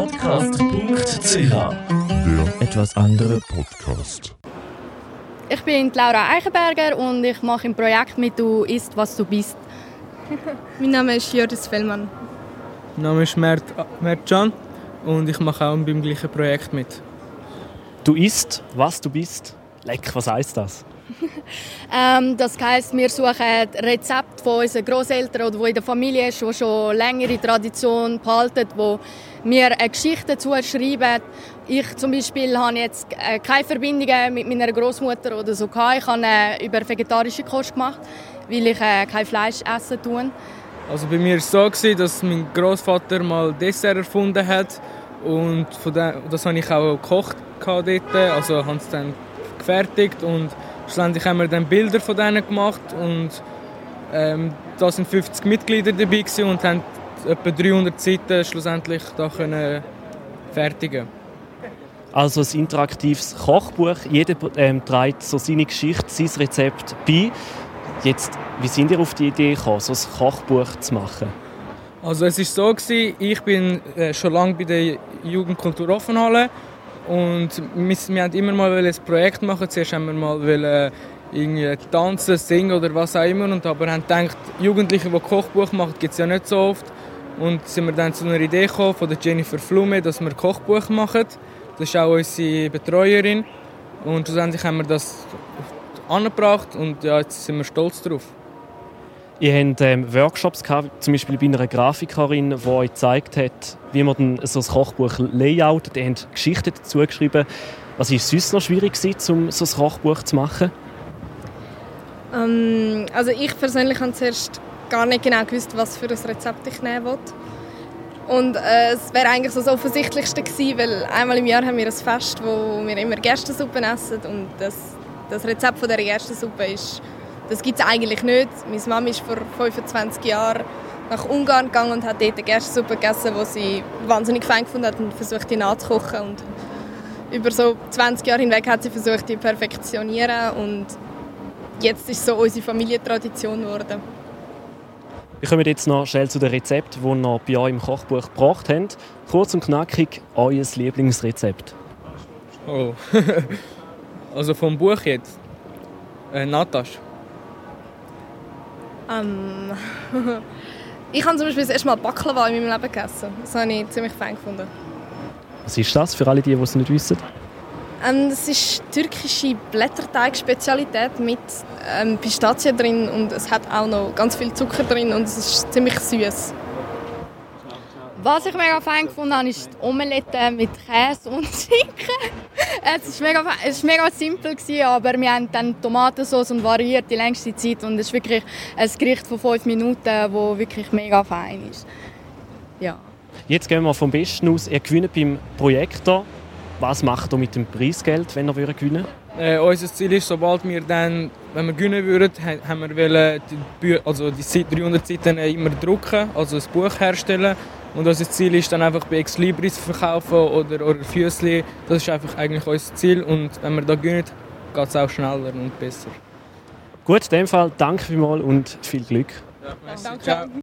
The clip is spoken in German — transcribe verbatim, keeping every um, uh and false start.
podcast punkt c h. Der etwas andere Podcast. Ich bin Laura Eichenberger und ich mache im Projekt mit «Du isst, was du bist». Mein Name ist Jördis Fellmann. Mein Name ist Mert, Mert Can und ich mache auch beim gleichen Projekt mit. Du isst, was du bist. Leck, was heisst das? ähm, das heisst, wir suchen Rezepte von unseren Grosseltern oder die in der Familie ist, die schon längere Tradition behalten, wo mir eine Geschichte zuschreiben. Ich zum Beispiel habe jetzt keine Verbindungen mit meiner Großmutter oder so. Ich habe über vegetarische Kost gemacht, weil ich kein Fleisch essen tue. Also bei mir war es so, dass mein Großvater mal Dessert erfunden hat und von dem, das habe ich auch gekocht dort, also haben es dann gefertigt und schlussendlich haben wir dann Bilder von denen gemacht und ähm, da sind fünfzig Mitglieder dabei und haben etwa dreihundert Seiten schlussendlich da können fertigen. Also ein interaktives Kochbuch. Jeder ähm, trägt so seine Geschichte, sein Rezept bei. Jetzt, wie sind ihr auf die Idee gekommen, so ein Kochbuch zu machen? Also es war so, ich bin äh, schon lange bei der Jugendkultur Offenhalle und wir, wir wollten immer mal ein Projekt machen. Zuerst haben wir mal wollen, irgendwie tanzen, singen oder was auch immer. Und aber haben gedacht, Jugendliche, die Kochbuch machen, gibt es ja nicht so oft. Und sind wir dann zu einer Idee gekommen von der Jennifer Flume, dass wir Kochbuch machen. Das ist auch unsere Betreuerin. Und schlussendlich haben wir das angebracht und ja, jetzt sind wir stolz darauf. Ihr habt ähm, Workshops gehabt, zum Beispiel bei einer Grafikerin, die euch gezeigt hat, wie man dann so ein Kochbuch layoutet. Ihr habt Geschichten dazu geschrieben. Was war sonst noch schwierig, um so ein Kochbuch zu machen? Ähm, also ich persönlich habe zuerst gar nicht genau gewusst, was für ein Rezept ich nehmen will. Und äh, es wäre eigentlich so das Offensichtlichste gewesen, weil einmal im Jahr haben wir ein Fest, wo wir immer Gerstensuppe essen und das, das Rezept von dieser Gerstensuppe ist, das gibt es eigentlich nicht. Meine Mama ist vor fünfundzwanzig Jahren nach Ungarn gegangen und hat dort eine Gerstensuppe gegessen, die sie wahnsinnig fein gefunden hat und versucht, die nachzukochen. Und über so zwanzig Jahre hinweg hat sie versucht, die zu perfektionieren und jetzt ist es so unsere Familientradition geworden. Wir kommen jetzt noch schnell zu den Rezepten, die ihr bei euch im Kochbuch gebracht habt. Kurz und knackig, euer Lieblingsrezept. Oh, also vom Buch jetzt? Äh, Natasch. Ähm, ich habe zum Beispiel das erste Mal Baklava in meinem Leben gegessen. Das habe ich ziemlich fein gefunden. Was ist das für alle, die es nicht wissen? Ähm, das ist türkische Blätterteig-Spezialität mit ähm, Pistazien drin und es hat auch noch ganz viel Zucker drin und es ist ziemlich süß. Was ich mega fein gefunden habe, ist die Omelette mit Käse und Schinken. Es war mega, es war mega simpel, aber wir haben dann Tomatensauce und variiert die längste Zeit. Und es ist wirklich ein Gericht von fünf Minuten, das wirklich mega fein ist. Ja. Jetzt gehen wir vom Besten aus. Ihr gewinnt beim Projekt hier. Was macht ihr mit dem Preisgeld, wenn ihr gewinnen würdet? Äh, unser Ziel ist, sobald wir dann, wenn wir gewinnen würden, haben wir wollen die, Bü- also die dreihundert Seiten immer drucken, also ein Buch herstellen. Und unser Ziel ist dann einfach bei Ex Libris verkaufen oder, oder Füssli. Das ist einfach eigentlich unser Ziel. Und wenn wir da gewinnen, geht es auch schneller und besser. Gut, in dem Fall danke vielmals und viel Glück. Ja, Danke. Ciao.